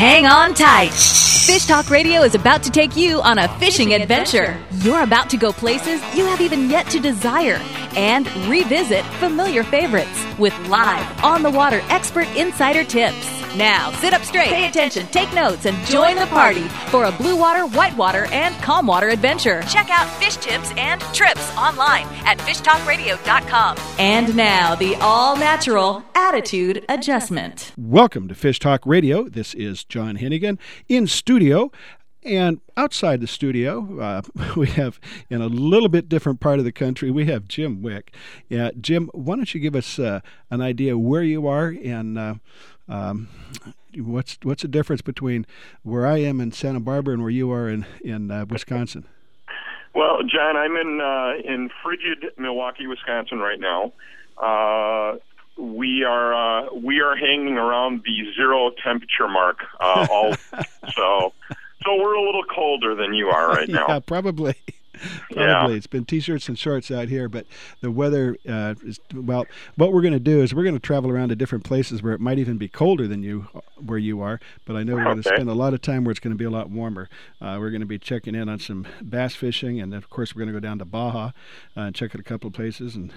hang on tight. Fish Talk Radio is about to take you on a fishing adventure. You're about to go places you have even yet to desire and revisit familiar favorites with live, on-the-water expert insider tips. Now, sit up straight, pay attention, take notes, and join the party for a blue water, whitewater, and calm water adventure. Check out fish tips and trips online at fishtalkradio.com. And now, the all-natural attitude adjustment. Welcome to Fish Talk Radio. This is John Hennigan in studio. And outside the studio, we have, in a little bit different part of the country, we have Jim Wick. Jim, why don't you give us an idea where you are and what's the difference between where I am in Santa Barbara and where you are in Wisconsin? Well, John, I'm in frigid Milwaukee, Wisconsin right now. We are hanging around the 0 temperature mark all so we're a little colder than you are right now. Yeah, probably. Yeah. It's been T-shirts and shorts out here, but the weather is, well, what we're going to do is we're going to travel around to different places where it might even be colder than where you are, but I know we're going to spend a lot of time where it's going to be a lot warmer. We're going to be checking in on some bass fishing, and of course we're going to go down to Baja and check out a couple of places and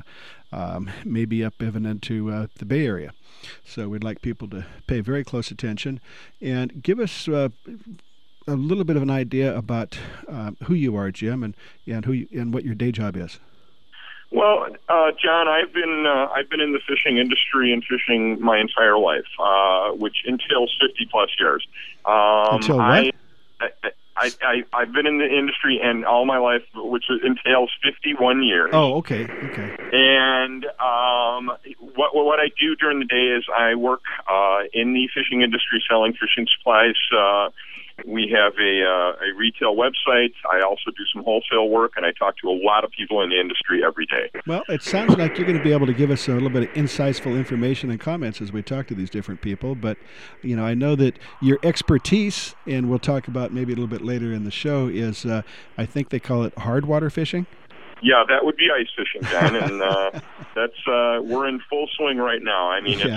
maybe up even into the Bay Area. So we'd like people to pay very close attention and give us a little bit of an idea about who you are, Jim, and who and what your day job is. Well, John, I've been in the fishing industry and fishing my entire life, which entails 50+ years. Until what? I've been in the industry and all my life, which entails 51 years. Oh, okay. And what I do during the day is I work in the fishing industry selling fishing supplies. We have a retail website. I also do some wholesale work, and I talk to a lot of people in the industry every day. Well, it sounds like you're going to be able to give us a little bit of insightful information and comments as we talk to these different people. But, I know that your expertise, and we'll talk about maybe a little bit later in the show, is I think they call it hard water fishing. Yeah, that would be ice fishing, John, and that's we're in full swing right now. I mean,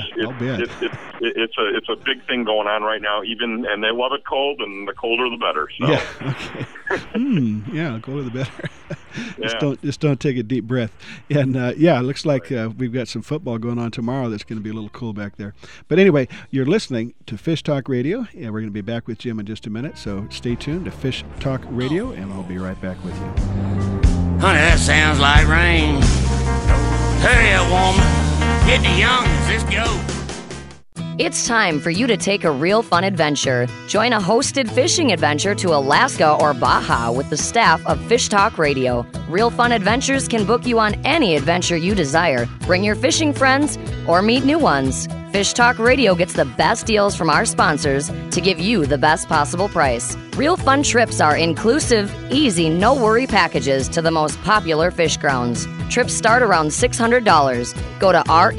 it's a big thing going on right now. And they love it cold, and the colder the better. So. Yeah, okay. The colder the better. Just don't take a deep breath. And it looks like we've got some football going on tomorrow. That's going to be a little cool back there. But anyway, you're listening to Fish Talk Radio, and we're going to be back with Jim in just a minute. So stay tuned to Fish Talk Radio, and we'll be right back with you. Honey, that sounds like rain. Hurry up, woman. Get the youngins. Let's go. It's time for you to take a real fun adventure. Join a hosted fishing adventure to Alaska or Baja with the staff of Fish Talk Radio. Real Fun Adventures can book you on any adventure you desire. Bring your fishing friends or meet new ones. Fish Talk Radio gets the best deals from our sponsors to give you the best possible price. Real Fun trips are inclusive, easy, no-worry packages to the most popular fish grounds. Trips start around $600. Go to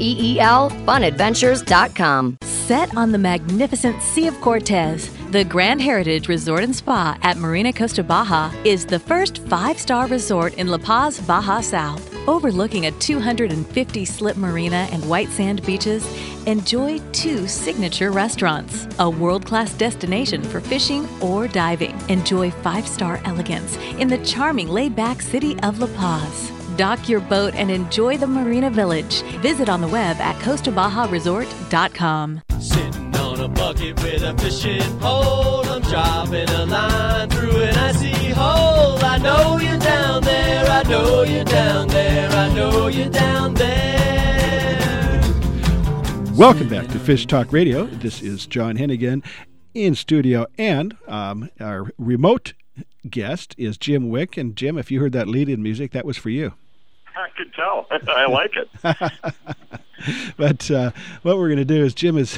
REELFunadventures.com. Set on the magnificent Sea of Cortez, the Grand Heritage Resort and Spa at Marina Costa Baja is the first 5-star resort in La Paz, Baja South. Overlooking a 250-slip marina and white sand beaches, enjoy 2 signature restaurants, a world-class destination for fishing or diving. Enjoy 5-star elegance in the charming laid-back city of La Paz. Dock your boat and enjoy the Marina Village. Visit on the web at CostaBajaResort.com. Sitting on a bucket with a fishing pole, I'm dropping a line through an icy hole. I know you're down there, I know you're down there, I know you're down there. Welcome back to Fish Talk Radio. This is John Hennigan in studio, and our remote guest is Jim Wick. And Jim, if you heard that lead-in music, that was for you. I could tell. I like it. But what we're going to do is Jim is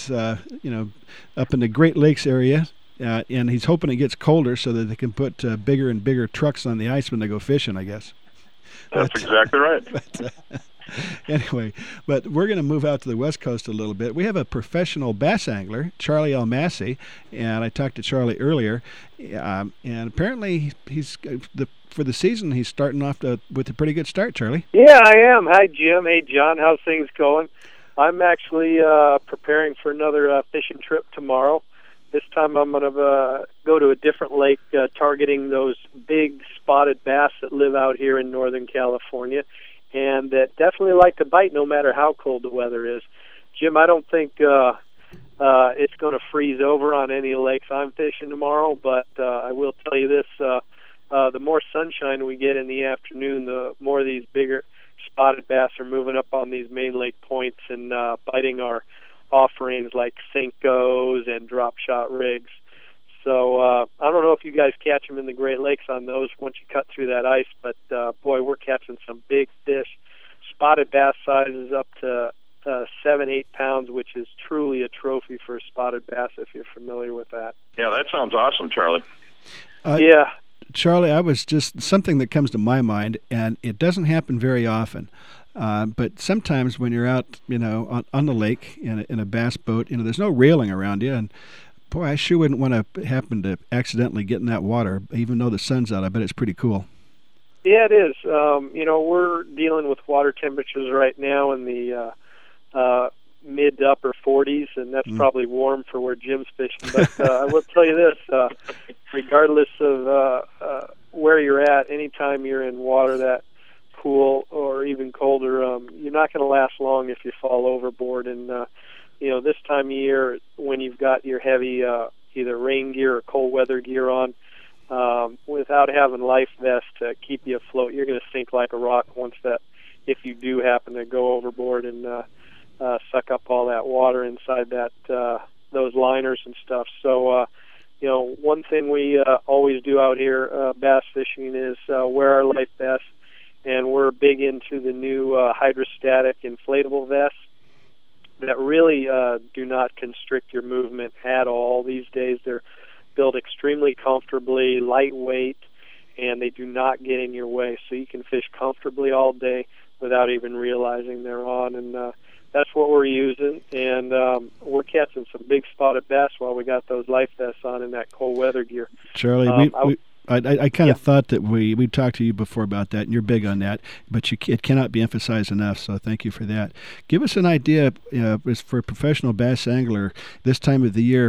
up in the Great Lakes area, and he's hoping it gets colder so that they can put bigger and bigger trucks on the ice when they go fishing, I guess. That's exactly right. Anyway, but we're going to move out to the West Coast a little bit. We have a professional bass angler, Charlie Almasi, and I talked to Charlie earlier, and apparently for the season he's starting off with a pretty good start, Charlie. Yeah, I am. Hi, Jim. Hey, John. How's things going? I'm actually preparing for another fishing trip tomorrow. This time I'm going to go to a different lake, targeting those big spotted bass that live out here in Northern California, and that definitely like to bite no matter how cold the weather is. Jim, I don't think it's going to freeze over on any lakes I'm fishing tomorrow, but I will tell you this, the more sunshine we get in the afternoon, the more these bigger spotted bass are moving up on these main lake points and biting our offerings like Senkos and drop shot rigs. So I don't know if you guys catch them in the Great Lakes on those once you cut through that ice, but boy, we're catching some big fish. Spotted bass sizes up to 7-8 pounds, which is truly a trophy for a spotted bass if you're familiar with that. Yeah, that sounds awesome, Charlie. Yeah. Charlie, I was just something that comes to my mind, and it doesn't happen very often. But sometimes when you're out, on the lake in a bass boat, there's no railing around you, and boy, I sure wouldn't want to happen to accidentally get in that water, even though the sun's out. I bet it's pretty cool. Yeah, it is. We're dealing with water temperatures right now in the mid to upper 40s, and that's probably warm for where Jim's fishing. But I will tell you this, regardless of where you're at, anytime you're in water that cool or even colder, you're not going to last long if you fall overboard. And, this time of year when you've got your heavy either rain gear or cold weather gear on, without having life vests to keep you afloat, you're going to sink like a rock if you do happen to go overboard and suck up all that water inside those liners and stuff. So, one thing we always do out here bass fishing is wear our life vests, and we're big into the new hydrostatic inflatable vests that really do not constrict your movement at all these days. They're built extremely comfortably, lightweight, and they do not get in your way, so you can fish comfortably all day without even realizing they're on. And that's what we're using, and we're catching some big spotted bass while we got those life vests on in that cold weather gear. Charlie, I kind of thought that we talked to you before about that, and you're big on that, but it cannot be emphasized enough, so thank you for that. Give us an idea, for a professional bass angler this time of the year,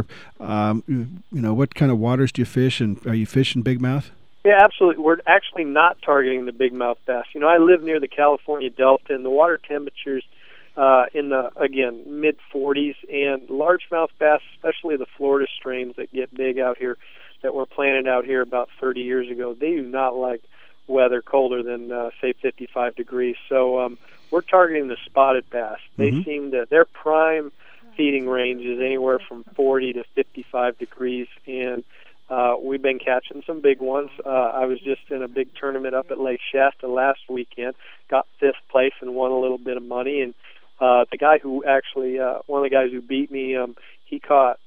what kind of waters do you fish, and are you fishing big mouth? Yeah, absolutely. We're actually not targeting the big mouth bass. I live near the California Delta, and the water temperatures in the, again, mid-40s, and largemouth bass, especially the Florida strains that get big out here, that were planted out here about 30 years ago, they do not like weather colder than, say, 55 degrees. So we're targeting the spotted bass. They seem to, their prime feeding range is anywhere from 40 to 55 degrees, and we've been catching some big ones. I was just in a big tournament up at Lake Shasta last weekend, got 5th place and won a little bit of money, and the guy who actually, one of the guys who beat me, he caught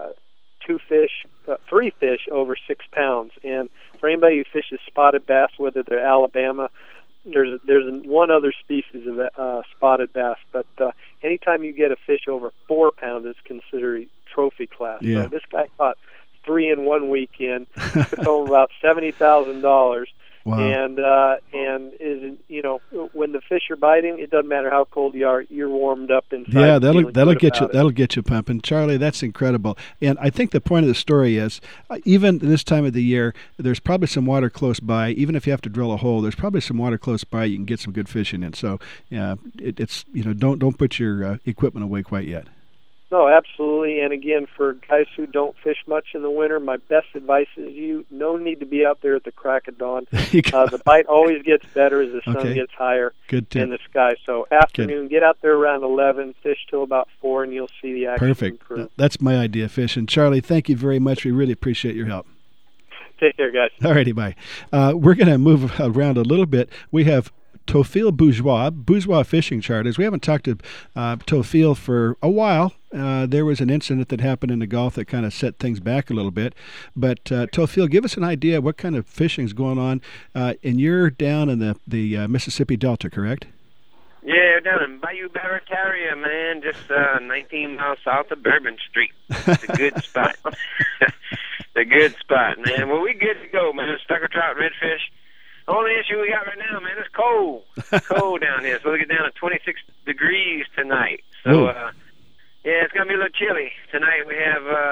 3 fish over 6 pounds. And for anybody who fishes spotted bass, whether they're Alabama, there's one other species of spotted bass, but anytime you get a fish over 4 pounds, it's considered trophy class. Yeah. So this guy caught 3 in one weekend, took home about $70,000. Wow. And is, when the fish are biting, it doesn't matter how cold you are, you're warmed up inside. Yeah, that'll get you pumping, Charlie. That's incredible. And I think the point of the story is, even this time of the year, there's probably some water close by. Even if you have to drill a hole, there's probably some water close by. You can get some good fishing in. So, it's don't put your equipment away quite yet. No, absolutely. And again, for guys who don't fish much in the winter, my best advice is no need to be out there at the crack of dawn. The bite always gets better as the sun gets higher in the sky. So afternoon, get out there around 11, fish till about 4, and you'll see the action. Perfect. Improve. That's my idea of fishing. Charlie, thank you very much. We really appreciate your help. Take care, guys. All righty, bye. We're going to move around a little bit. We have Théophile Bourgeois Fishing Charters. We haven't talked to Théophile for a while. There was an incident that happened in the Gulf that kind of set things back a little bit. But Théophile, give us an idea of what kind of fishing is going on. And you're down in the Mississippi Delta, correct? Yeah, down in Bayou Barataria, man, just 19 miles south of Bourbon Street. It's a good spot. A good spot, man. Well, we good to go, man. Sucker trout, redfish. The only issue we got right now, man, it's cold. It's cold down here. So we get down to 26 degrees tonight. So, yeah, it's going to be a little chilly. Tonight we have, right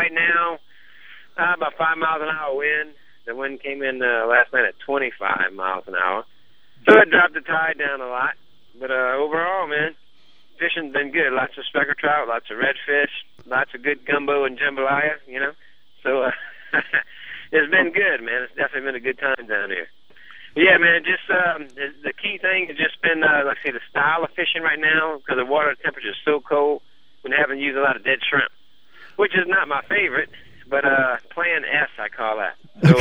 right now, about 5 miles an hour wind. The wind came in last night at 25 miles an hour. So it dropped the tide down a lot. But overall, man, fishing's been good. Lots of speckled trout, lots of redfish, lots of good gumbo and jambalaya, you know. So it's been good, man. It's definitely been a good time down here. Yeah, man, just the key thing has just been, like I say, the style of fishing right now, because the water temperature is so cold. We're having to use a lot of dead shrimp, which is not my favorite, but Plan S, I call that.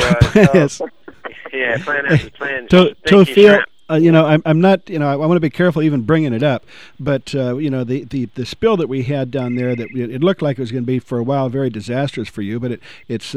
So, yeah, Plan S is Plan Stinky Shrimp. You know, I'm not. You know, I want to be careful even bringing it up. But you know, the spill that we had down there, that it looked like it was going to be for a while very disastrous for you. But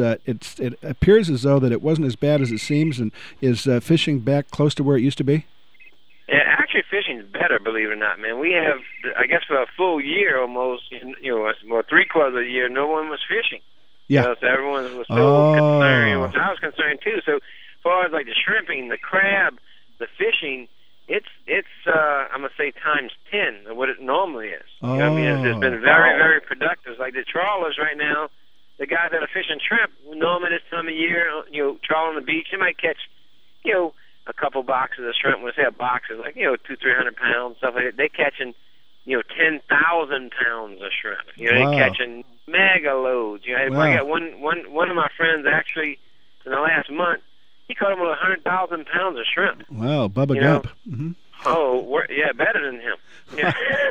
it appears as though that it wasn't as bad as it seems. And is fishing back close to where it used to be? Yeah, actually, fishing's better, believe it or not, man. We have, I guess, for a full year almost, you know, more 3/4 of the year, no one was fishing. Yeah. You know, so everyone was so concerned. Well, I was concerned too. So, as far as like the shrimping, the crab, the fishing, it's I'm gonna say times 10 of what it normally is. You know what I mean? It's been very, very productive. Like the trawlers right now, the guys that are fishing shrimp, normally this time of year, you know, trawling the beach, they might catch, you know, a couple boxes of shrimp. When I say a box, is like, you know, 200-300 pounds, stuff like that. They catching, you know, 10,000 pounds of shrimp. You know, they catching mega loads. You know, I got one of my friends actually in the last month. He caught him with 100,000 pounds of shrimp. Wow, Bubba Gump. Mm-hmm. Oh, yeah, better than him. Yeah.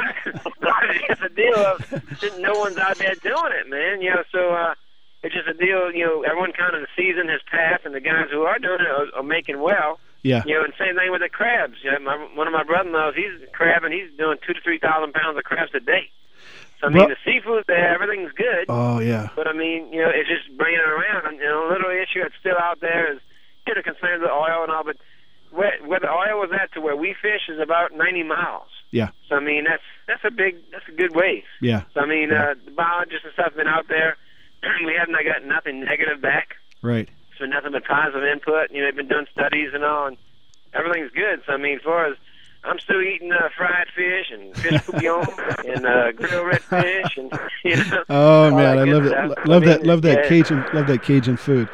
It's a deal of no one's out there doing it, man. You know, so it's just a deal. You know, everyone kind of the season has passed, and the guys who are doing it are making well. Yeah. You know, and same thing with the crabs. You know, one of my brother-in-laws, he's crabbing. He's doing 2,000 to 3,000 pounds of crabs a day. So I mean, the seafood's there, everything's good. Oh yeah. But I mean, you know, it's just bringing it around. And, you know, a little issue that's still out there is, you know, concerns with oil and all, but where the oil was at to where we fish is about 90 miles. Yeah. So I mean, that's a good ways. Yeah. So I mean, the biologists and stuff have been out there. We haven't got nothing negative back. Right. So nothing but positive input. You know, they've been doing studies and all, and everything's good. So I mean, as far as I'm still eating fried fish and fish bouillon and grilled redfish, and you know. Oh man, I love that Cajun food.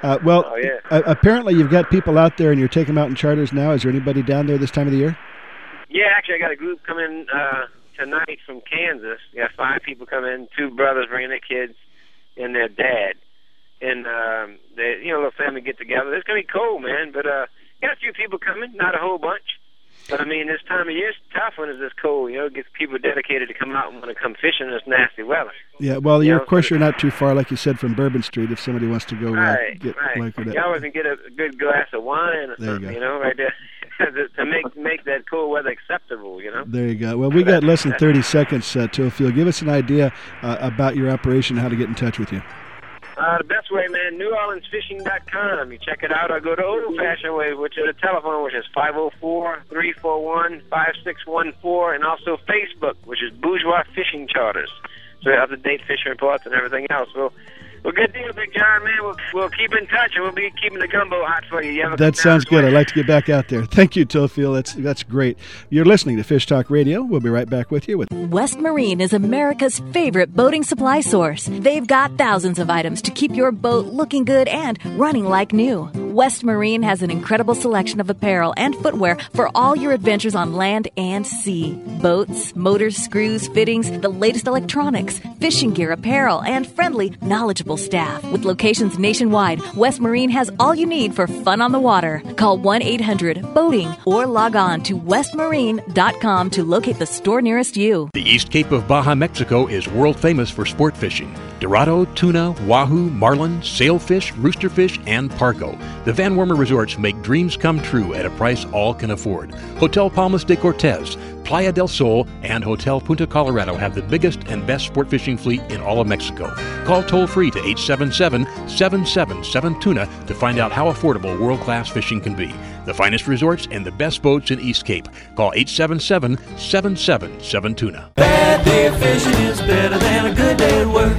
Apparently you've got people out there, and you're taking them out in charters now. Is there anybody down there this time of the year? Yeah, actually, I got a group coming tonight from Kansas. We got 5 people coming, 2 brothers bringing their kids and their dad, and they, you know, a little family get together. It's gonna be cold, man, but got a few people coming, not a whole bunch. But I mean, this time of year is tough when it's this cold. You know, it gets people dedicated to come out and want to come fishing in this nasty weather. Yeah, well, of course, you're not too far, like you said, from Bourbon Street. If somebody wants to go get like that, you always can get a good glass of wine or something, you know, right there, to make that cold weather acceptable. You know. There you go. Well, we got less than 30 seconds, Teofil. Give us an idea about your operation, how to get in touch with you. The best way, man, NewOrleansFishing.com. You check it out, or go to old-fashioned way, which is a telephone, which is 504-341-5614, and also Facebook, which is Bourgeois Fishing Charters. So up-to-date fishing reports and everything else. Well, good deal, Big John, man. We'll keep in touch, and we'll be keeping the gumbo hot for you. That sounds good. I'd like to get back out there. Thank you, Teofil. That's great. You're listening to Fish Talk Radio. We'll be right back with you. West Marine is America's favorite boating supply source. They've got thousands of items to keep your boat looking good and running like new. West Marine has an incredible selection of apparel and footwear for all your adventures on land and sea. Boats, motors, screws, fittings, the latest electronics, fishing gear, apparel, and friendly, knowledgeable staff. With locations nationwide, West Marine has all you need for fun on the water. Call 1-800-BOATING or log on to westmarine.com to locate the store nearest you. The East Cape of Baja, Mexico is world famous for sport fishing. Dorado, tuna, wahoo, marlin, sailfish, roosterfish, and pargo. The Van Wormer Resorts make dreams come true at a price all can afford. Hotel Palmas de Cortez, Playa del Sol, and Hotel Punta Colorado have the biggest and best sport fishing fleet in all of Mexico. Call toll-free to 877-777-TUNA to find out how affordable world-class fishing can be. The finest resorts and the best boats in East Cape. Call 877-777-TUNA. Bad day of fishing is better than a good day at work.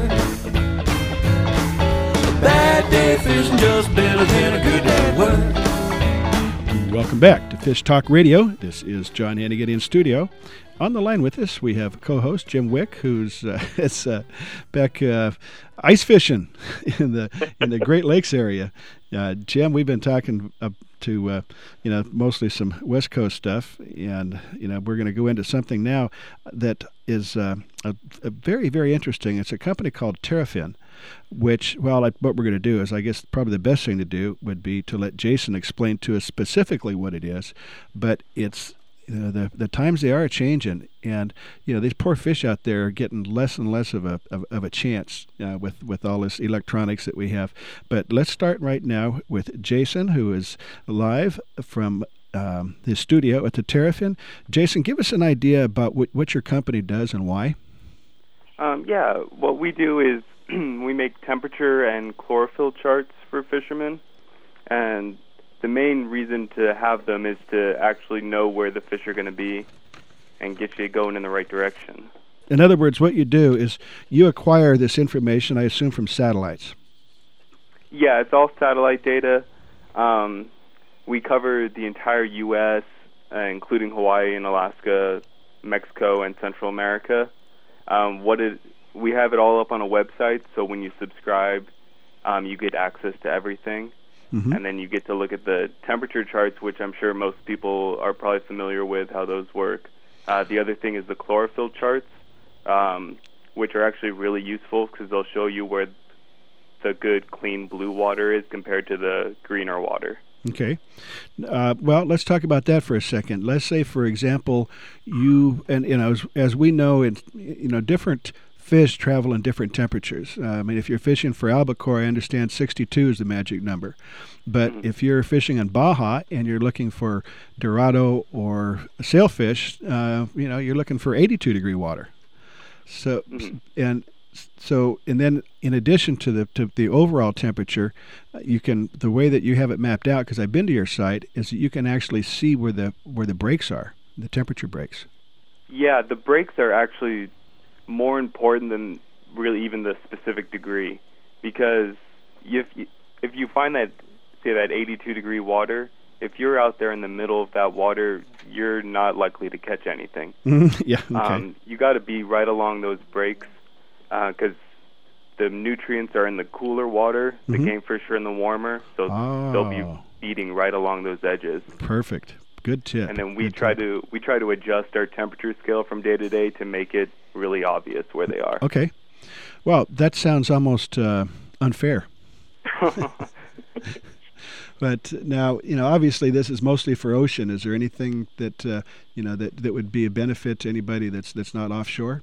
A bad day of fishing just better than a good day at work. Welcome back to Fish Talk Radio. This is John Hannigan in studio. on the line with us, we have co-host Jim Wick, who's back ice fishing in the Great Lakes area. Jim, we've been talking to mostly some West Coast stuff, and we're going to go into something now that is a very, very interesting. It's a company called Terrafin, which, what we're going to do is, I guess probably the best thing to do would be to let Jason explain to us specifically what it is, but it's the times they are changing, and these poor fish out there are getting less and less of a chance with all this electronics that we have. But let's start right now with Jason, who is live from his studio at the Terrafin. Jason, give us an idea about what your company does and why. What we do is we make temperature and chlorophyll charts for fishermen, and the main reason to have them is to actually know where the fish are going to be and get you going in the right direction. In other words, what you do is you acquire this information, I assume, from satellites. Yeah, it's all satellite data. We cover the entire U.S., including Hawaii and Alaska, Mexico, and Central America. We have it all up on a website, so when you subscribe, you get access to everything. Mm-hmm. And then you get to look at the temperature charts, which I'm sure most people are probably familiar with how those work. The other thing is the chlorophyll charts, which are actually really useful because they'll show you where the good, clean blue water is compared to the greener water. Okay. Let's talk about that for a second. Let's say, for example, as we know, different fish travel in different temperatures. If you're fishing for albacore, I understand 62 is the magic number. But if you're fishing in Baja and you're looking for dorado or sailfish, you're looking for 82-degree water. So, and then in addition to the overall temperature, the way that you have it mapped out, because I've been to your site, is that you can actually see where the breaks are, the temperature breaks. Yeah, the breaks are actually more important than really even the specific degree, because if you find that 82-degree water, if you're out there in the middle of that water, you're not likely to catch anything. Yeah. Okay. You got to be right along those breaks, because the nutrients are in the cooler water, the game fish are in the warmer, so they'll be feeding right along those edges. Perfect. Good tip. And then we try to adjust our temperature scale from day to day to make it really obvious where they are. Okay. Well, that sounds almost unfair. But now, obviously this is mostly for ocean. Is there anything that that would be a benefit to anybody that's not offshore?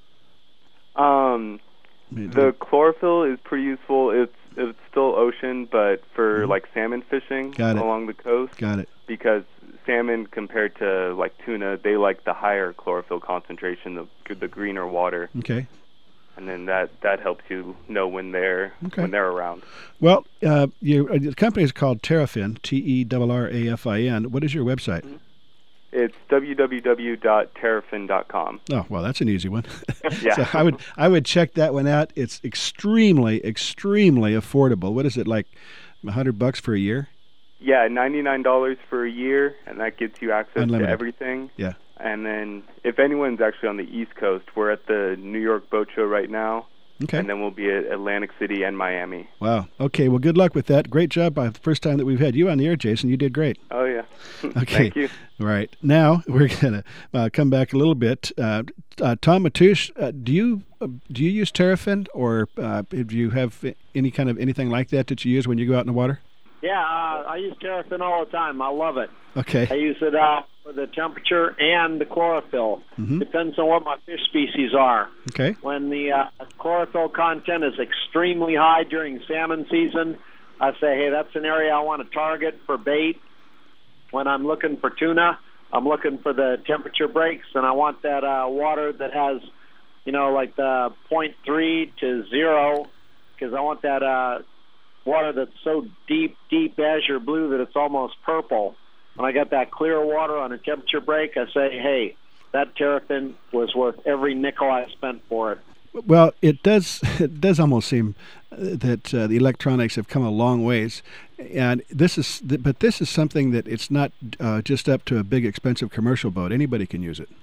The chlorophyll is pretty useful. It's still ocean, but for like salmon fishing along the coast. Got it. Because salmon, compared to like tuna, they like the higher chlorophyll concentration, the greener water. Okay. And then that helps you know when they're around. Well, the company is called Terrafin, TERRAFIN. What is your website? It's www.terrafin.com. Oh, well, that's an easy one. Yeah. So I would check that one out. It's extremely, extremely affordable. What is it, like $100 for a year? Yeah, $99 for a year, and that gets you access Unlimited. to everything. Yeah. And then if anyone's actually on the East Coast, we're at the New York Boat Show right now. Okay. And then we'll be at Atlantic City and Miami. Wow. Okay, well, good luck with that. Great job. The first time that we've had you on the air, Jason. You did great. Oh, yeah. Okay. Thank you. All right. Now we're going to come back a little bit. Tom Matoush, do you use Terrafin, or do you have anything like that you use when you go out in the water? Yeah, I use Terrafin all the time. I love it. Okay. I use it for the temperature and the chlorophyll. Mm-hmm. Depends on what my fish species are. Okay. When the chlorophyll content is extremely high during salmon season, I say, hey, that's an area I want to target for bait. When I'm looking for tuna, I'm looking for the temperature breaks, and I want that water that has, like the 0.3 to 0, because I want that water that's so deep azure blue that it's almost purple. When I got that clear water on a temperature break, I say, hey, that Terrafin was worth every nickel I spent for it. Well, it does almost seem that the electronics have come a long ways, and this is something that it's not just up to a big expensive commercial boat. Anybody can use it.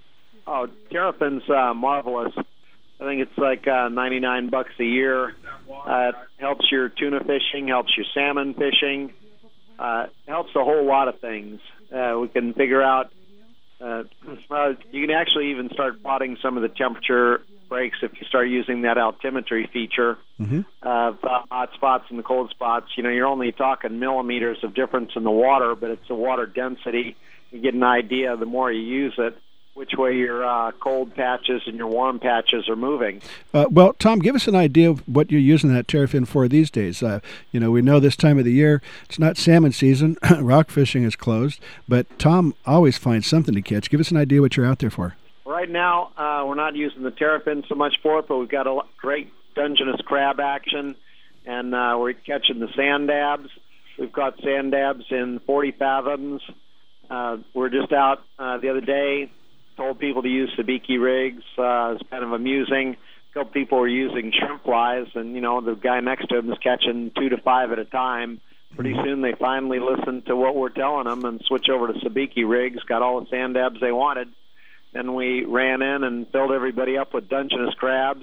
Oh, Terrapin's marvelous. I think it's like $99 a year. It helps your tuna fishing, helps your salmon fishing, helps a whole lot of things. We can figure out, you can actually even start plotting some of the temperature breaks if you start using that altimetry feature of the hot spots and the cold spots. You know, you're only talking millimeters of difference in the water, but it's the water density. You get an idea the more you use it, which way your cold patches and your warm patches are moving. Well, Tom, give us an idea of what you're using that Terrafin for these days. You know, we know this time of the year, it's not salmon season, rock fishing is closed, but Tom always finds something to catch. Give us an idea what you're out there for. Right now, we're not using the Terrafin so much for it, but we've got a great Dungeness crab action, and we're catching the sand dabs. We've got sand dabs in 40 fathoms. We're just out the other day, told people to use sabiki rigs. It's kind of amusing. A couple people were using shrimp flies, and, you know, the guy next to him is catching 2 to 5 at a time. Pretty soon they finally listened to what we're telling them and switch over to sabiki rigs, got all the sand dabs they wanted. Then we ran in and filled everybody up with Dungeness crabs,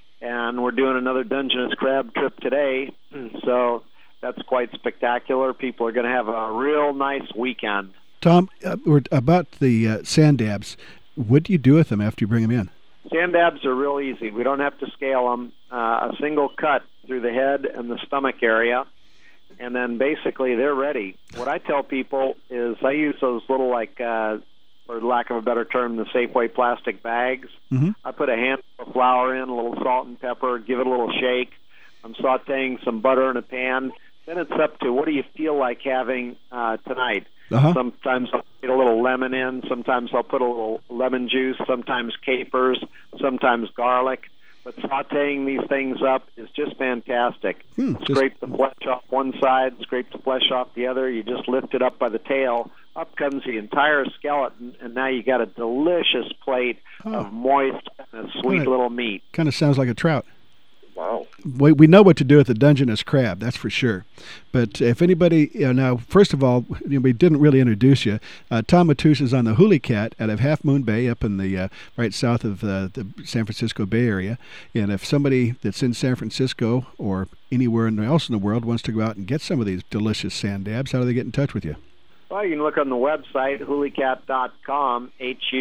and we're doing another Dungeness crab trip today. So that's quite spectacular. People are going to have a real nice weekend. Tom, we're about the sand dabs. What do you do with them after you bring them in? Sand dabs are real easy. We don't have to scale them. A single cut through the head and the stomach area, and then basically they're ready. What I tell people is I use those little, like, for lack of a better term, the Safeway plastic bags. I put a handful of flour in, a little salt and pepper, give it a little shake. I'm sauteing some butter in a pan. Then it's up to what do you feel like having tonight. Sometimes I'll put a little lemon in. Sometimes I'll put a little lemon juice. Sometimes capers. Sometimes garlic. But sauteing these things up is just fantastic. Scrape the flesh off one side, scrape the flesh off the other. You just lift it up by the tail. Up comes the entire skeleton, and now you got a delicious plate of moist and sweet little meat. Kind of sounds like a trout. Wow. We know what to do with the Dungeness crab, that's for sure. But if anybody, now, first of all, we didn't really introduce you. Tom Matusz is on the Huli Cat out of Half Moon Bay up in the right south of the San Francisco Bay Area. And if somebody that's in San Francisco or anywhere else in the world wants to go out and get some of these delicious sand dabs, how do they get in touch with you? Well, you can look on the website, hulicat.com,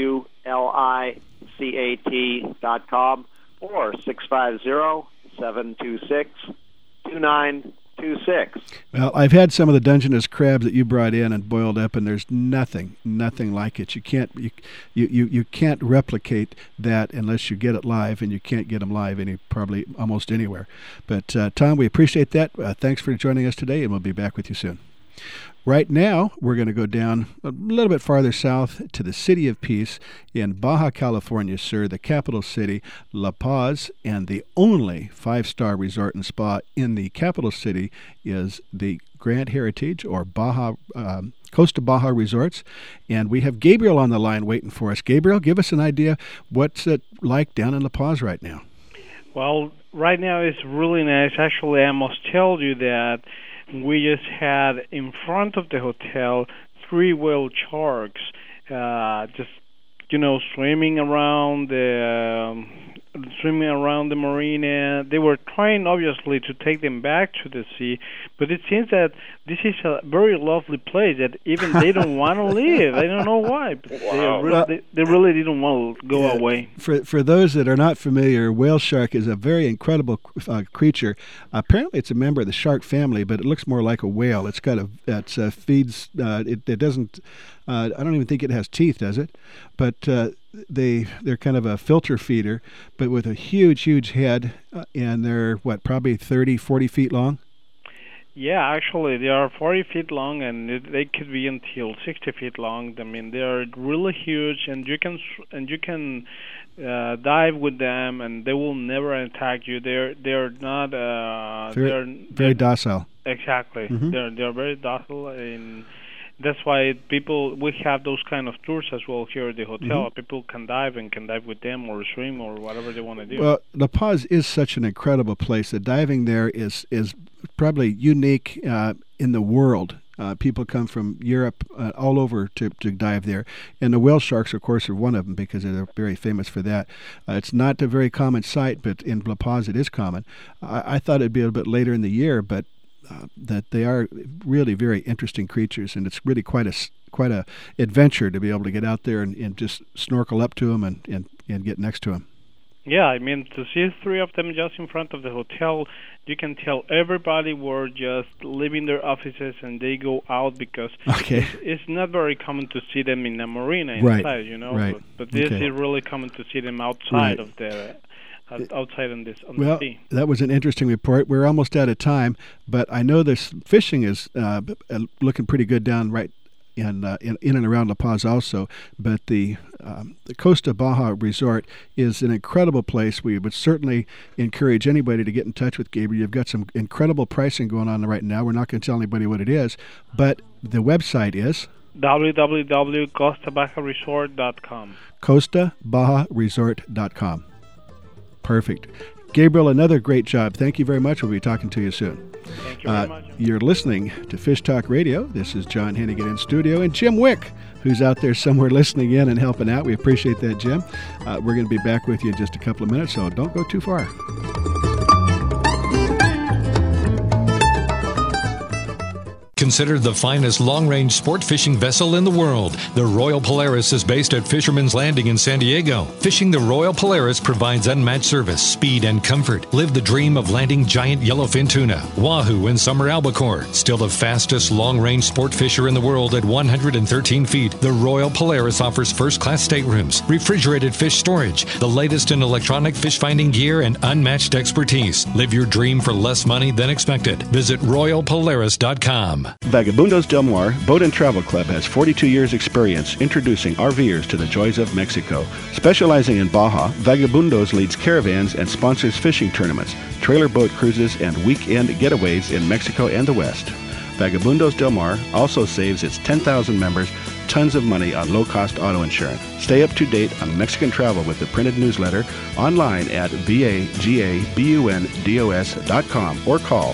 HULICAT.com, or 650-726-2926. Well, I've had some of the Dungeness crabs that you brought in and boiled up, and there's nothing like it. You can't replicate that unless you get it live, and you can't get them live probably almost anywhere. But Tom, we appreciate that. Thanks for joining us today, and we'll be back with you soon. Right now, we're going to go down a little bit farther south to the City of Peace in Baja California, sir, the capital city, La Paz, and the only 5-star resort and spa in the capital city is the Grand Heritage or Baja Costa Baja Resorts. And we have Gabriel on the line waiting for us. Gabriel, give us an idea what's it like down in La Paz right now. Well, right now it's really nice. Actually, I must tell you that we just had in front of the hotel 3 whale sharks just, swimming around the marina. They were trying, obviously, to take them back to the sea, but it seems that this is a very lovely place that even they don't want to leave. I don't know why. But wow. They really didn't want to go away. For those that are not familiar, whale shark is a very incredible creature. Apparently, it's a member of the shark family, but it looks more like a whale. It's got feeds. It doesn't. I don't even think it has teeth, does it? But they're kind of a filter feeder, but with a huge head, and they're probably 30, 40 feet long. Yeah, actually, they are 40 feet long, and they could be until 60 feet long. I mean, they are really huge, and you can dive with them, and they will never attack you. They're not very docile. Exactly, they're very docile, and that's why we have those kind of tours as well here at the hotel. People can dive with them or swim or whatever they want to do. Well, La Paz is such an incredible place. The diving there is probably unique in the world. People come from Europe all over to dive there. And the whale sharks, of course, are one of them because they're very famous for that. It's not a very common sight, but in La Paz it is common. I thought it'd be a little bit later in the year, but that they are really very interesting creatures, and it's really quite a adventure to be able to get out there and just snorkel up to them and get next to them. Yeah, I mean, to see 3 of them just in front of the hotel, you can tell everybody were just leaving their offices and they go out because it's not very common to see them in a marina inside, you know. Right. But this is really common to see them outside of the outside on the sea. That was an interesting report. We're almost out of time, but I know this fishing is looking pretty good down right in and around La Paz also. But the Costa Baja Resort is an incredible place. We would certainly encourage anybody to get in touch with Gabriel. You've got some incredible pricing going on right now. We're not going to tell anybody what it is, but the website is www.costabajaresort.com. CostaBajaResort.com. Perfect. Gabriel, another great job. Thank you very much. We'll be talking to you soon. Thank you very much. You're listening to Fish Talk Radio. This is John Hennigan in studio, and Jim Wick, who's out there somewhere listening in and helping out. We appreciate that, Jim. We're going to be back with you in just a couple of minutes, so don't go too far. Considered the finest long-range sport fishing vessel in the world, the Royal Polaris is based at Fisherman's Landing in San Diego. Fishing the Royal Polaris provides unmatched service, speed, and comfort. Live the dream of landing giant yellowfin tuna, wahoo, and summer albacore. Still the fastest long-range sport fisher in the world at 113 feet, the Royal Polaris offers first-class staterooms, refrigerated fish storage, the latest in electronic fish-finding gear, and unmatched expertise. Live your dream for less money than expected. Visit RoyalPolaris.com. Vagabundos Del Mar Boat and Travel Club has 42 years experience introducing RVers to the joys of Mexico. Specializing in Baja, Vagabundos leads caravans and sponsors fishing tournaments, trailer boat cruises, and weekend getaways in Mexico and the West. Vagabundos Del Mar also saves its 10,000 members tons of money on low-cost auto insurance. Stay up to date on Mexican travel with the printed newsletter online at vagabundos.com or call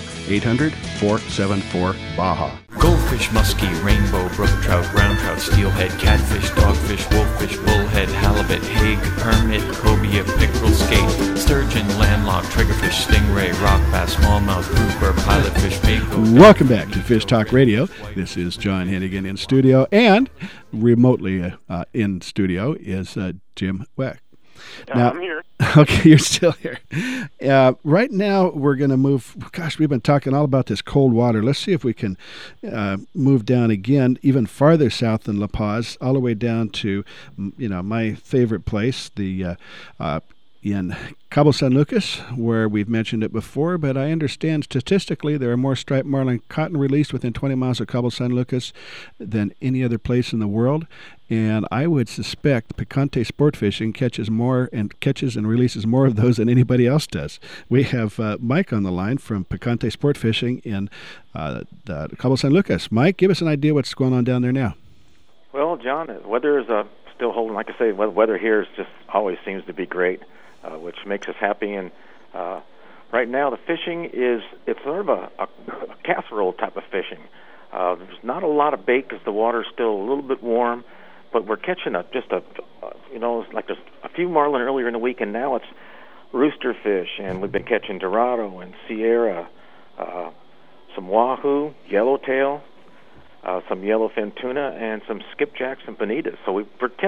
800-474-BAJA. Goldfish, muskie, rainbow, brook trout, brown trout, steelhead, catfish, dogfish, wolffish, bullhead, halibut, hake, hermit, cobia, pickerel, skate, sturgeon, landlocked, triggerfish, stingray, rock bass, smallmouth, grouper, pilotfish, mako. Welcome back to Fish Talk Radio. This is John Hennigan in studio, and remotely in studio is Jim Weck. Now, I'm here. Okay, you're still here. Right now, we're going to move. Gosh, we've been talking all about this cold water. Let's see if we can move down again, even farther south than La Paz, all the way down to, my favorite place, the in Cabo San Lucas, where we've mentioned it before, but I understand statistically there are more striped marlin cotton released within 20 miles of Cabo San Lucas than any other place in the world. And I would suspect Picante Sport Fishing catches and releases more of those than anybody else does. We have Mike on the line from Picante Sport Fishing in Cabo San Lucas. Mike, give us an idea what's going on down there now. Well, John, weather is still holding. Like I say, weather here is just always seems to be great, which makes us happy. And right now, the fishing it's sort of a casserole type of fishing. There's not a lot of bait because the water's still a little bit warm. But we're catching it's like just a few marlin earlier in the week, and now it's rooster fish, and we've been catching Dorado and Sierra, some wahoo, yellowtail, some yellowfin tuna, and some skipjacks and bonitas. So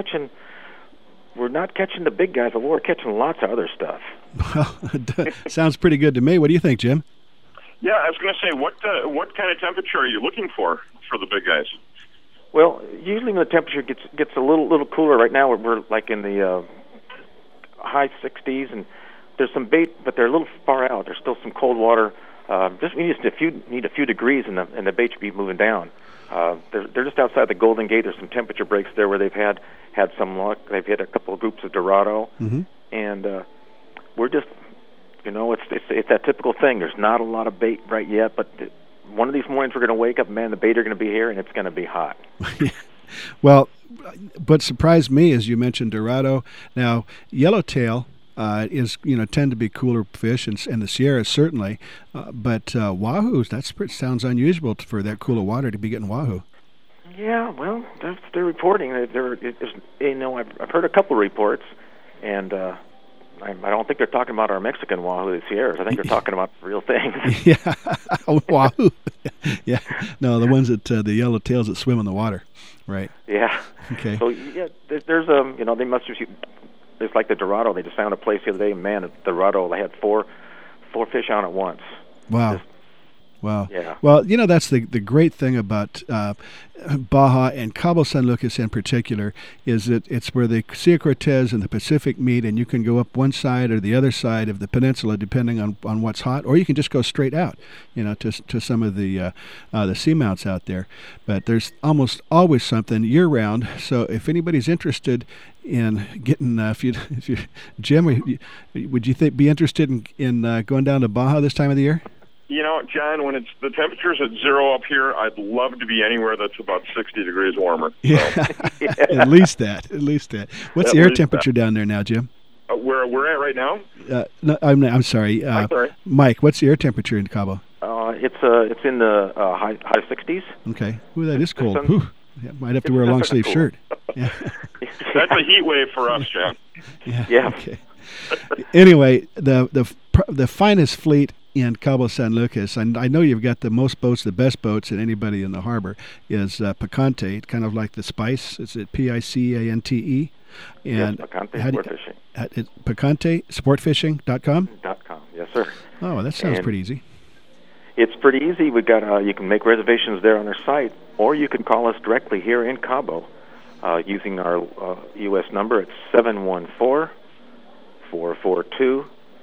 we're not catching the big guys, but we're catching lots of other stuff. Well, sounds pretty good to me. What do you think, Jim? Yeah, I was going to say, what kind of temperature are you looking for the big guys? Well, usually when the temperature gets a little cooler. Right now we're like in the high 60s, and there's some bait, but they're a little far out. There's still some cold water. We need a few degrees, and the bait should be moving down. They're just outside the Golden Gate. There's some temperature breaks there where they've had some luck. They've hit a couple of groups of Dorado, and we're just, it's that typical thing. There's not a lot of bait right yet, but one of these mornings we're going to wake up, man, the bait are going to be here, and it's going to be hot. Well, what surprised me is you mentioned Dorado. Now, yellowtail is tend to be cooler fish, and the Sierra certainly. But wahoo, sounds unusual for that cool of water to be getting wahoo. Yeah, well, they're reporting. I've heard a couple reports, and I don't think they're talking about our Mexican wahoo, the Sierras. I think they're talking about real things. Yeah, wahoo. Yeah, no, the ones that the yellow tails that swim in the water, right? Yeah. Okay. So yeah, there's they must have. It's like the Dorado. They just found a place the other day. Man, at Dorado, they had four fish on at once. Wow. Wow. Yeah. Well, that's the great thing about Baja and Cabo San Lucas in particular is that it's where the Sea Cortez and the Pacific meet, and you can go up one side or the other side of the peninsula depending on what's hot, or you can just go straight out, to some of the seamounts out there. But there's almost always something year round. So if anybody's interested in getting, Jim, would you be interested in going down to Baja this time of the year? John, when the temperature's at 0 up here, I'd love to be anywhere that's about 60 degrees warmer. Yeah, at least that. What's the air temperature down there now, Jim? Where we're at right now? No, I'm sorry. I'm sorry. Mike, what's the air temperature in Cabo? It's in the high 60s. Okay. Ooh, that is cold. Yeah, might have to wear a long sleeve shirt. Yeah. That's a heat wave for us, John. Yeah. Okay. Anyway, the finest fleet in Cabo San Lucas, and I know you've got the most boats, the best boats than anybody in the harbor, is Picante, kind of like the Spice. It's at Picante. And yes, Picante Sport Fishing. Picante Sportfishing.com? .com, yes, sir. Oh, that sounds pretty easy. It's pretty easy. We got you can make reservations there on our site, or you can call us directly here in Cabo using our U.S. number. It's 714-442-0644,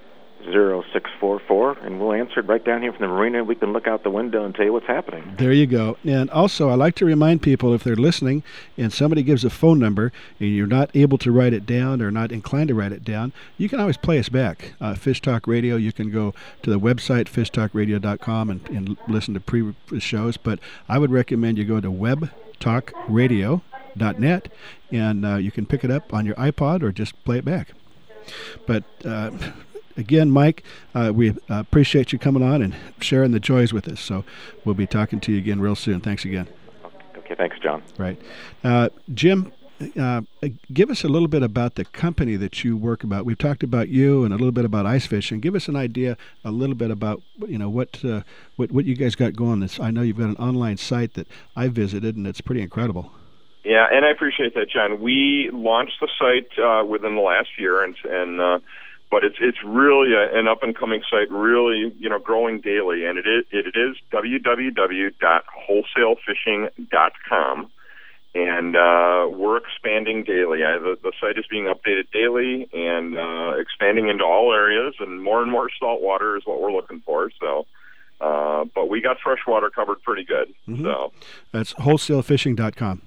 and we'll answer it right down here from the marina. We can look out the window and tell you what's happening. There you go. And also, I like to remind people, if they're listening and somebody gives a phone number and you're not able to write it down or not inclined to write it down, you can always play us back. Fish Talk Radio, you can go to the website, fishtalkradio.com, and listen to pre-shows. But I would recommend you go to webtalkradio.net, and you can pick it up on your iPod or just play it back. But again, Mike, we appreciate you coming on and sharing the joys with us. So we'll be talking to you again real soon. Thanks again. Okay, thanks, John. Right. Jim, give us a little bit about the company that you work about. We've talked about you and a little bit about ice fishing. Give us an idea, a little bit about what you guys got going. I know you've got an online site that I visited, and it's pretty incredible. Yeah, and I appreciate that, John. We launched the site within the last year, but it's really an up-and-coming site, really, growing daily, and it is www.wholesalefishing.com, and we're expanding daily. The site is being updated daily and expanding into all areas, and more saltwater is what we're looking for. So, but we got freshwater covered pretty good. Mm-hmm. So that's wholesalefishing.com.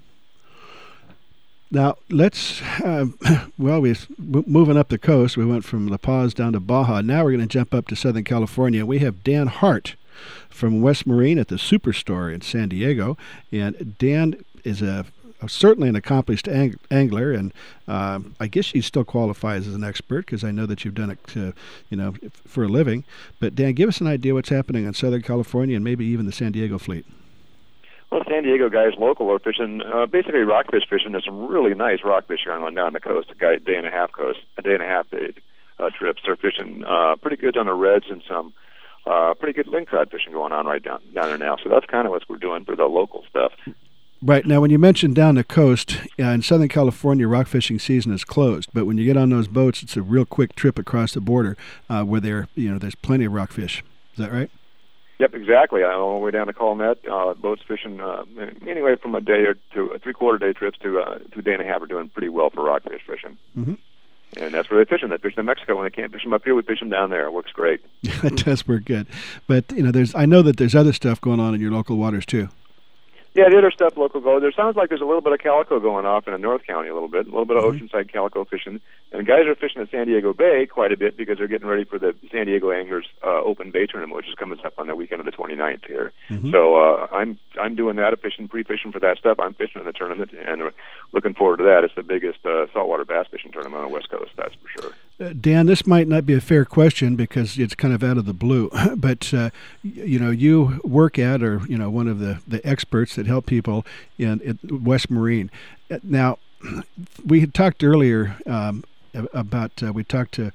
Now, let's, we're moving up the coast. We went from La Paz down to Baja. Now we're going to jump up to Southern California. We have Dan Hart from West Marine at the Superstore in San Diego. And Dan is certainly an accomplished angler, and I guess he still qualifies as an expert because I know that you've done it for a living. But Dan, give us an idea what's happening in Southern California and maybe even the San Diego fleet. Well, San Diego guys local are fishing, basically rockfish fishing. There's some really nice rockfish going on down the coast, a day and a half trips. They're fishing pretty good on the reds and some pretty good lingcod fishing going on right down there now. So that's kind of what we're doing for the local stuff. Right. Now, when you mentioned down the coast, in Southern California, rock fishing season is closed. But when you get on those boats, it's a real quick trip across the border where there's plenty of rockfish. Is that right? Yep, exactly. All the way down to Colmet, boats fishing anyway from a day or to a three-quarter day trips to a day and a half are doing pretty well for rockfish fishing. Mm-hmm. And that's where they fish them. They fish in Mexico. When they can't fish them up here, we fish them down there. It works great. It does work good. But, I know that there's other stuff going on in your local waters, too. Yeah, the other stuff local go. There sounds like there's a little bit of calico going off in the North County a little bit of oceanside calico fishing. And guys are fishing at San Diego Bay quite a bit because they're getting ready for the San Diego Anglers Open Bay Tournament, which is coming up on the weekend of the 29th here. Mm-hmm. So I'm doing that, pre-fishing for that stuff. I'm fishing in the tournament and looking forward to that. It's the biggest saltwater bass fishing tournament on the West Coast, that's for sure. Dan, this might not be a fair question because it's kind of out of the blue, but you work at, or one of the experts that help people in West Marine. Now, we had talked earlier about we talked to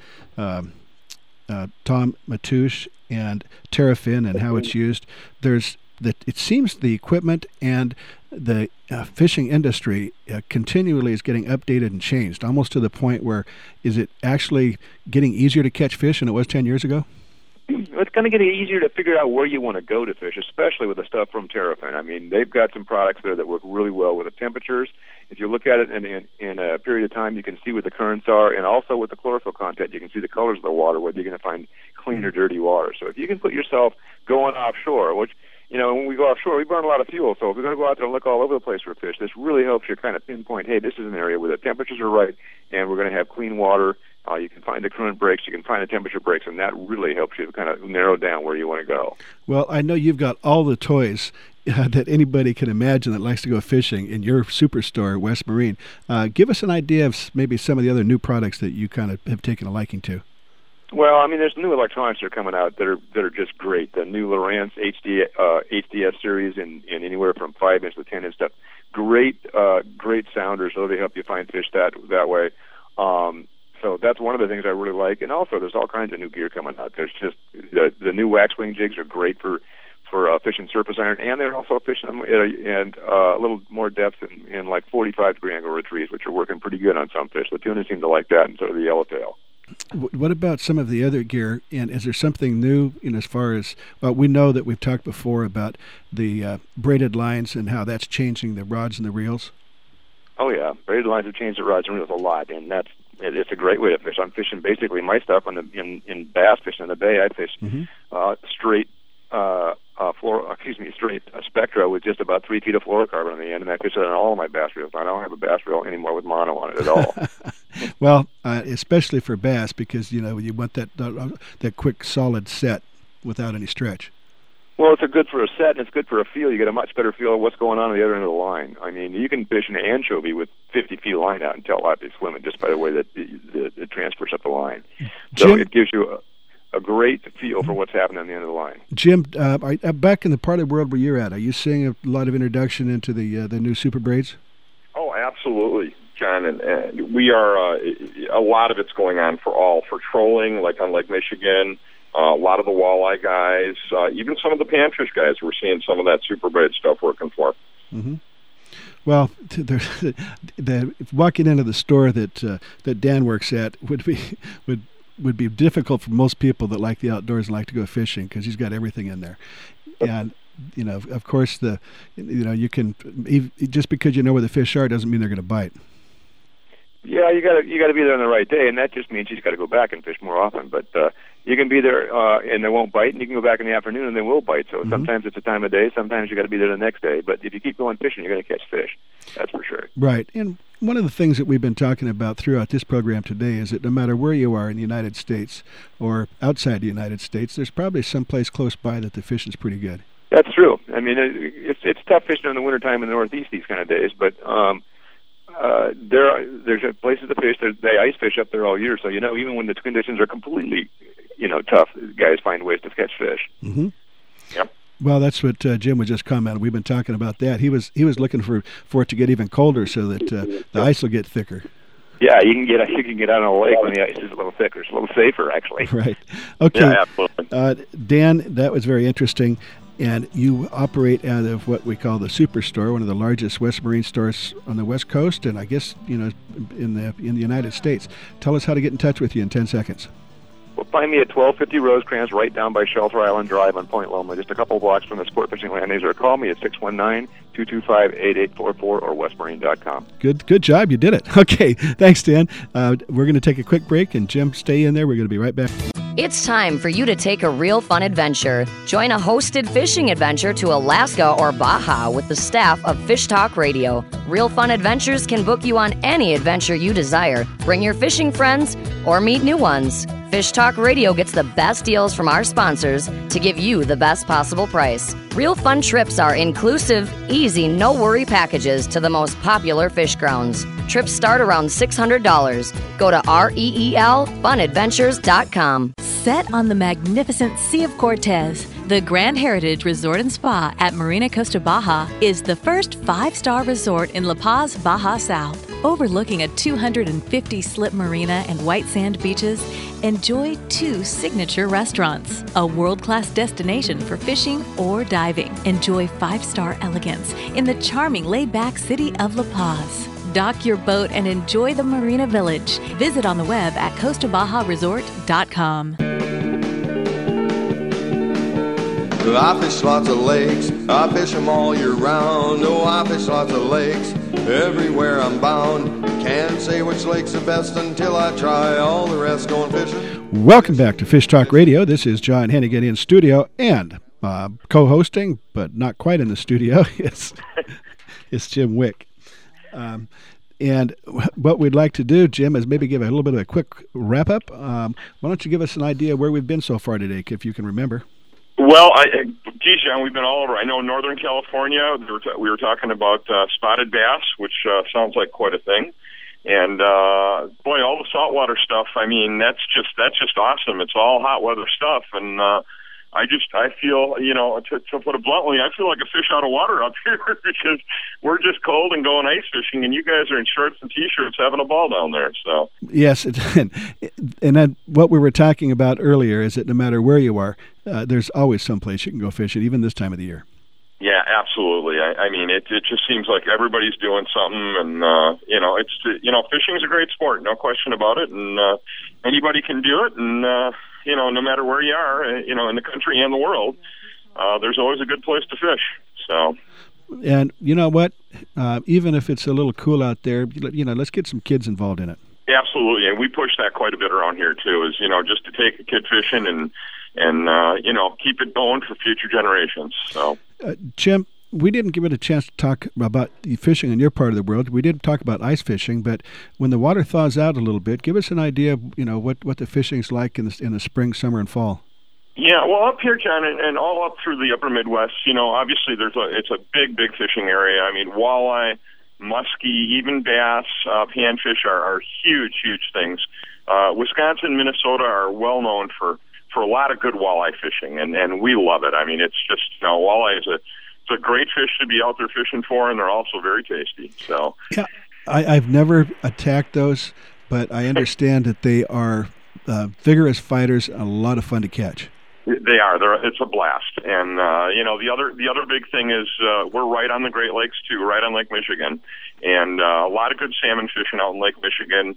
Tom Matoush and Terrafin and how it's used. It seems the equipment and the fishing industry continually is getting updated and changed, almost to the point where, is it actually getting easier to catch fish than it was 10 years ago? It's going to get easier to figure out where you want to go to fish, especially with the stuff from Terrafin. I mean, they've got some products there that work really well with the temperatures. If you look at it in a period of time, you can see what the currents are, and also with the chlorophyll content, you can see the colors of the water, whether you're going to find clean or dirty water. So if you can put yourself going offshore, which, when we go offshore, we burn a lot of fuel. So if we're going to go out there and look all over the place for fish, this really helps you kind of pinpoint, hey, this is an area where the temperatures are right, and we're going to have clean water. You can find the current breaks, you can find the temperature breaks, and that really helps you kind of narrow down where you want to go. Well, I know you've got all the toys that anybody can imagine that likes to go fishing in your superstore, West Marine. Give us an idea of maybe some of the other new products that you kind of have taken a liking to. Well, I mean, there's new electronics that are coming out that are just great. The new Lowrance HDS series in anywhere from 5-inch to 10-inch stuff. Great sounders, so they help you find fish that way. So that's one of the things I really like. And also, there's all kinds of new gear coming out. There's just the new waxwing jigs are great for fishing surface iron, and they're also fishing them at a little more depth in like 45-degree angle retrieves, which are working pretty good on some fish. The tuna seem to like that, and so do the yellowtail. What about some of the other gear? And is there something new as far as, well, we know that we've talked before about the braided lines and how that's changing the rods and the reels? Oh, yeah. Braided lines have changed the rods and reels a lot, and it's a great way to fish. I'm fishing basically my stuff in bass fishing in the bay. I fish straight Spectra with just about 3 feet of fluorocarbon on the end, and I fish it on all of my bass reels. I don't have a bass reel anymore with mono on it at all. Well, especially for bass, because you want that quick solid set without any stretch. Well, it's good for a set, and it's good for a feel. You get a much better feel of what's going on the other end of the line. I mean, you can fish an anchovy with 50 feet of line out and tell why they're swimming just by the way that it transfers up the line. So Jim, it gives you a great feel for what's happening on the end of the line. Jim, back in the part of the world where you're at, are you seeing a lot of introduction into the new super braids? Oh, absolutely, John. And we are, a lot of it's going on for trolling, like on Lake Michigan. A lot of the walleye guys, even some of the panfish guys, we're seeing some of that super braid stuff working for. Mm-hmm. Well, walking into the store that Dan works at would be difficult for most people that like the outdoors and like to go fishing, because he's got everything in there. And of course, you can, just because you know where the fish are doesn't mean they're going to bite. Yeah, you got to be there on the right day, and that just means you just got to go back and fish more often. But you can be there and they won't bite, and you can go back in the afternoon and they will bite. So sometimes it's a time of day, sometimes you got to be there the next day. But if you keep going fishing, you're going to catch fish. That's for sure. Right. And one of the things that we've been talking about throughout this program today is that no matter where you are in the United States or outside the United States, there's probably some place close by that the fishing's pretty good. That's true. I mean, it's tough fishing in the wintertime in the Northeast these kind of days, but there's places to fish. They ice fish up there all year, so even when the conditions are completely tough, guys find ways to catch fish. Mm-hmm. Yep. Well, that's what Jim was just commenting. We've been talking about that. He was looking for it to get even colder so that the ice will get thicker. Yeah, you can get out on a lake when the ice is a little thicker. It's a little safer, actually. Right. Okay. Yeah, absolutely. Dan, that was very interesting. And you operate out of what we call the Superstore, one of the largest West Marine stores on the West Coast, and I guess in the United States. Tell us how to get in touch with you in 10 seconds. Well, find me at 1250 Rosecrans, right down by Shelter Island Drive on Point Loma, just a couple blocks from the Sport Fishing Landings, or call me at 619-225-8844 or westmarine.com. Good job. You did it. Okay. Thanks, Dan. We're going to take a quick break, and Jim, stay in there. We're going to be right back. It's time for you to take a real fun adventure. Join a hosted fishing adventure to Alaska or Baja with the staff of Fish Talk Radio. Real Fun Adventures can book you on any adventure you desire. Bring your fishing friends or meet new ones. Fish Talk Radio gets the best deals from our sponsors to give you the best possible price. Real Fun trips are inclusive, easy, no-worry packages to the most popular fish grounds. Trips start around $600. Go to REELFunadventures.com. Set on the magnificent Sea of Cortez, the Grand Heritage Resort and Spa at Marina Costa Baja is the first 5-star resort in La Paz, Baja South. Overlooking a 250-slip marina and white sand beaches, enjoy 2 signature restaurants, a world-class destination for fishing or diving. Enjoy 5-star elegance in the charming laid-back city of La Paz. Dock your boat and enjoy the Marina Village. Visit on the web at CostaBajaResort.com. I fish lots of lakes, I fish them all year round. Oh, I fish lots of lakes, everywhere I'm bound. Can't say which lake's the best until I try all the rest going fishing. Welcome back to Fish Talk Radio. This is John Hennigan in studio and co-hosting, but not quite in the studio. It's Jim Wick. And what we'd like to do, Jim, is maybe give a little bit of a quick wrap-up. Why don't you give us an idea where we've been so far today, if you can remember? Well, geez, John, we've been all over. I know Northern California, we were talking about spotted bass, which sounds like quite a thing. And, boy, all the saltwater stuff, I mean, that's just awesome. It's all hot weather stuff. And I feel, to put it bluntly, I feel like a fish out of water up here because we're just cold and going ice fishing, and you guys are in shorts and T-shirts having a ball down there. So yes, and then what we were talking about earlier is that no matter where you are, there's always some place you can go fishing, even this time of the year. Yeah, absolutely. I mean, it just seems like everybody's doing something, and fishing is a great sport, no question about it, and anybody can do it, and no matter where you are, in the country and the world, there's always a good place to fish. So, and you know what? Even if it's a little cool out there, let's get some kids involved in it. Absolutely, and we push that quite a bit around here too. Is just to take a kid fishing and keep it going for future generations. So, Jim, we didn't give it a chance to talk about the fishing in your part of the world. We did talk about ice fishing, but when the water thaws out a little bit, give us an idea of what the fishing's like in the spring, summer, and fall. Yeah, well, up here, John, and all up through the upper Midwest, obviously it's a big ffishing area. I mean, walleye, muskie, even bass, panfish are huge things. Wisconsin, Minnesota are well known for a lot of good walleye fishing, and we love it. I mean, it's just walleye is it's a great fish to be out there fishing for, and they're also very tasty. So, yeah, I've never attacked those, but I understand that they are vigorous fighters and a lot of fun to catch. They are. It's a blast. And the other big thing is we're right on the Great Lakes too, right on Lake Michigan, and a lot of good salmon fishing out in Lake Michigan.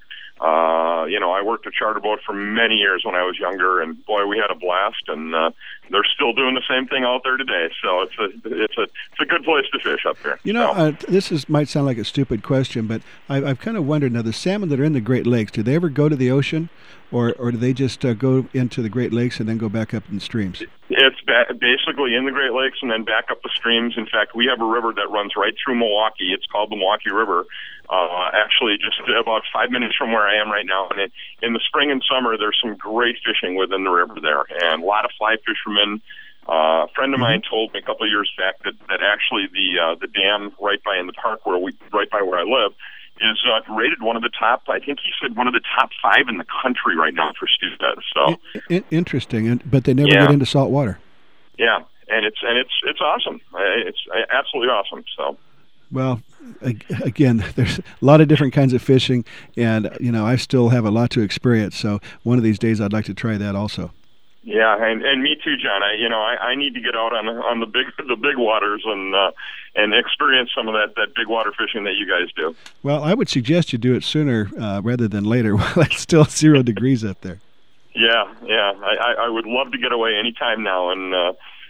I worked a charter boat for many years when I was younger, and boy, we had a blast. And they're still doing the same thing out there today. So it's a good place to fish up there. This might sound like a stupid question, but I've kind of wondered now. The salmon that are in the Great Lakes, do they ever go to the ocean, or do they just go into the Great Lakes and then go back up in streams? It's basically in the Great Lakes and then back up the streams. In fact, we have a river that runs right through Milwaukee. It's called the Milwaukee River. Actually, just about 5 minutes from where I am right now. And in the spring and summer, there's some great fishing within the river there, and a lot of fly fishermen. A friend of mine told me a couple of years back that actually the dam right by in the park right by where I live is rated one of the top. I think he said one of the top 5 in the country right now for steelhead. So interesting, but they never get into salt water. Yeah, and it's awesome. It's absolutely awesome. So. Well, again, there's a lot of different kinds of fishing, and I still have a lot to experience. So one of these days, I'd like to try that also. Yeah, and me too, John. I need to get out on the big waters and experience some of that big water fishing that you guys do. Well, I would suggest you do it sooner rather than later, while it's still 0 degrees up there. Yeah. I would love to get away anytime now, and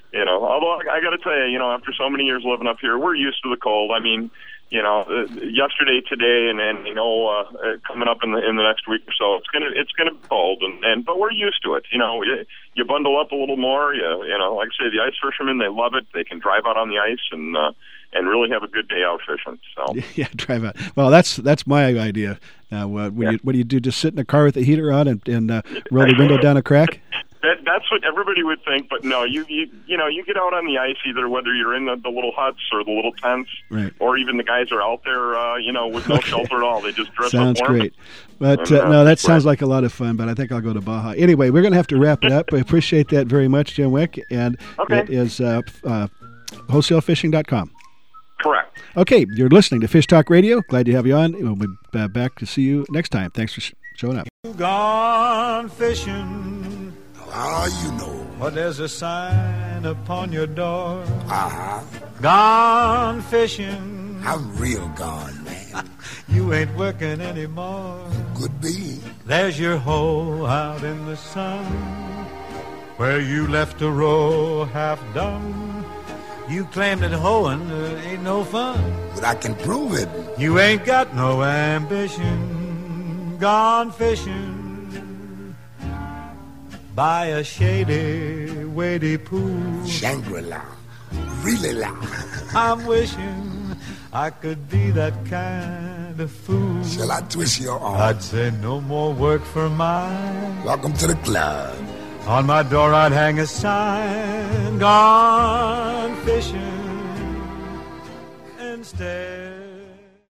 Although I got to tell you, after so many years living up here, we're used to the cold. I mean, yesterday, today, and then coming up in the next week or so, it's gonna be cold, but we're used to it. You bundle up a little more. Like I say, the ice fishermen, they love it. They can drive out on the ice and really have a good day out fishing. So yeah, drive out. Well, that's my idea. What do you do? Just sit in the car with the heater on and roll the window down a crack? That's what everybody would think, but no, you get out on the ice, either whether you're in the little huts or the little tents, right, or even the guys are out there, with no shelter at all. They just dress sounds up warm. Great. But no, that sounds like a lot of fun, but I think I'll go to Baja. Anyway, we're going to have to wrap it up. I appreciate that very much, Jim Wick, and it is wholesalefishing.com. Correct. Okay, you're listening to Fish Talk Radio. Glad to have you on. We'll be back to see you next time. Thanks for showing up. Gone fishing. You know. But there's a sign upon your door. Uh-huh. Gone fishing. I'm real gone, man. You ain't working anymore. Could be. There's your hole out in the sun, where you left a row half done. You claim that hoeing ain't no fun. But I can prove it. You ain't got no ambition. Gone fishing by a shady, wady pool. Shangri-La, really la. I'm wishing I could be that kind of fool. Shall I twist your arm? I'd say no more work for mine. Welcome to the club. On my door I'd hang a sign, gone fishing instead.